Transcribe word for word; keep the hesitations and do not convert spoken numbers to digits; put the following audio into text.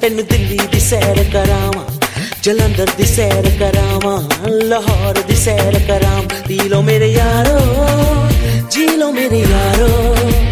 तेनू दिल्ली दी सैर करावां, जलंधर दी सैर करावां, लाहौर दी सैर करावां। पी लो मेरे यारो, जी लो मेरे यारो।